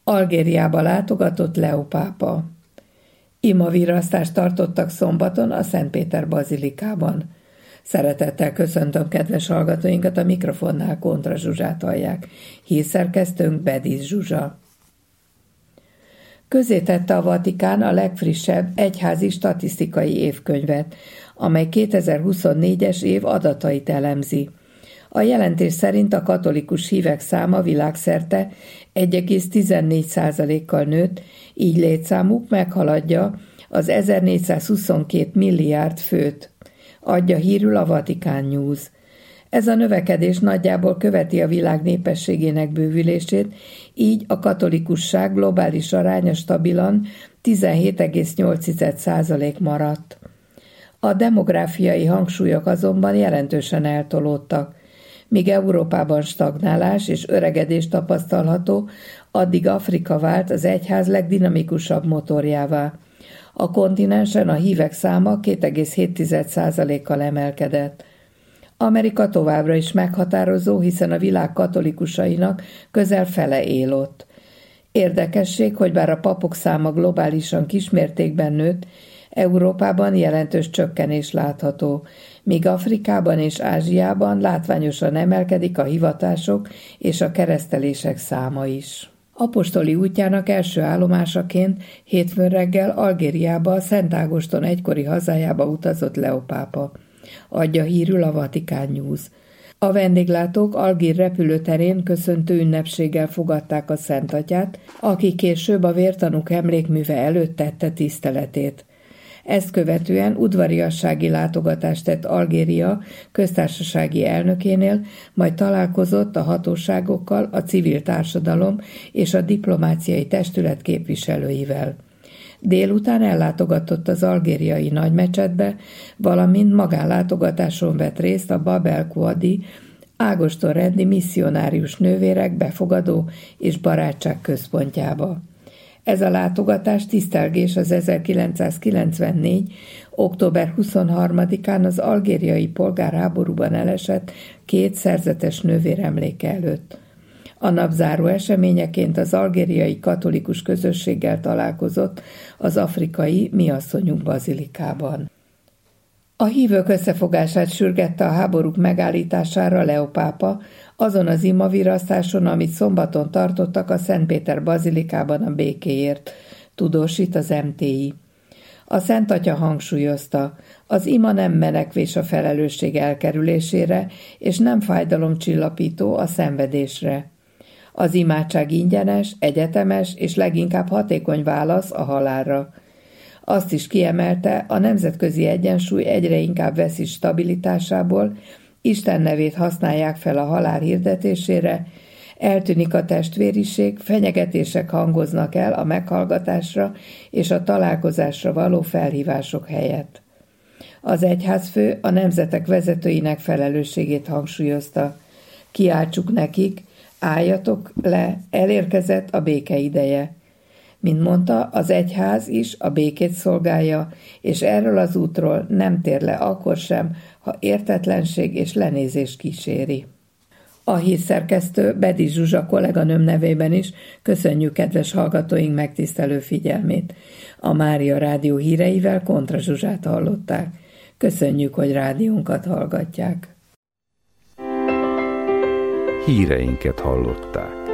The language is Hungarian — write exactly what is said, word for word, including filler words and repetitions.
Algériába látogatott Leó pápa. Imavirasztást tartottak szombaton a Szentpéter bazilikában. Szeretettel köszöntöm kedves hallgatóinkat, a mikrofonnál Kontra Zsuzsát hallják. Hírszerkesztőnk Bedis Zsuzsa. Közzétette a Vatikán a legfrissebb egyházi statisztikai évkönyvet, amely kétezer-huszonnégyes év adatait elemzi. A jelentés szerint a katolikus hívek száma világszerte egy egész tizennégy százalékkal nőtt, így létszámuk meghaladja az ezernégyszázhuszonkét milliárd főt, adja hírül a Vatikán News. Ez a növekedés nagyjából követi a világ népességének bővülését, így a katolikusság globális aránya stabilan tizenhét egész nyolc százalék maradt. A demográfiai hangsúlyok azonban jelentősen eltolódtak. Míg Európában stagnálás és öregedés tapasztalható, addig Afrika vált az egyház legdinamikusabb motorjává. A kontinensen a hívek száma két egész hét százalékkal emelkedett. Amerika továbbra is meghatározó, hiszen a világ katolikusainak közel fele él ott. Érdekesség, hogy bár a papok száma globálisan kismértékben nőtt, Európában jelentős csökkenés látható, míg Afrikában és Ázsiában látványosan emelkedik a hivatások és a keresztelések száma is. Apostoli útjának első állomásaként hétfőn reggel Algériába, a Szent Ágoston egykori hazájába utazott Leó pápa, adja hírül a Vatikán News. A vendéglátók Algír repülőterén köszöntő ünnepséggel fogadták a Szent Atyát, aki később a vértanúk emlékműve előtt tette tiszteletét. Ezt követően udvariassági látogatást tett Algéria köztársasági elnökénél, majd találkozott a hatóságokkal, a civil társadalom és a diplomáciai testület képviselőivel. Délután ellátogatott az algériai nagymecsetbe, valamint magánlátogatáson vett részt a Bab el-Kuadi ágostonrendi misszionárius nővérek befogadó és barátság központjába. Ez a látogatás tisztelgés az ezerkilencszázkilencvennégy. október huszonharmadikán az algériai polgárháborúban elesett két szerzetes nővér emléke előtt. A nap záró eseményeként az algériai katolikus közösséggel találkozott az afrikai Mi Asszonyunk bazilikában. A hívők összefogását sürgette a háborúk megállítására Leó pápa azon az imavirasztáson, amit szombaton tartottak a Szentpéter bazilikában a békéért, tudósít az em té i. A Szent Atya hangsúlyozta, az ima nem menekvés a felelősség elkerülésére, és nem fájdalomcsillapító a szenvedésre. Az imádság ingyenes, egyetemes és leginkább hatékony válasz a halálra. Azt is kiemelte, a nemzetközi egyensúly egyre inkább veszi stabilitásából, Isten nevét használják fel a halál hirdetésére, eltűnik a testvériség, fenyegetések hangoznak el a meghallgatásra és a találkozásra való felhívások helyett. Az egyházfő a nemzetek vezetőinek felelősségét hangsúlyozta. Kiáltsuk nekik, álljatok le, elérkezett a béke ideje. Mint mondta, az egyház is a békét szolgálja, és erről az útról nem tér le akkor sem, ha értetlenség és lenézés kíséri. A hírszerkesztő Bedis Zsuzsa kolléganőm nevében is köszönjük kedves hallgatóink megtisztelő figyelmét. A Mária Rádió híreivel Kontra Zsuzsát hallották. Köszönjük, hogy rádiónkat hallgatják. Híreinket hallották.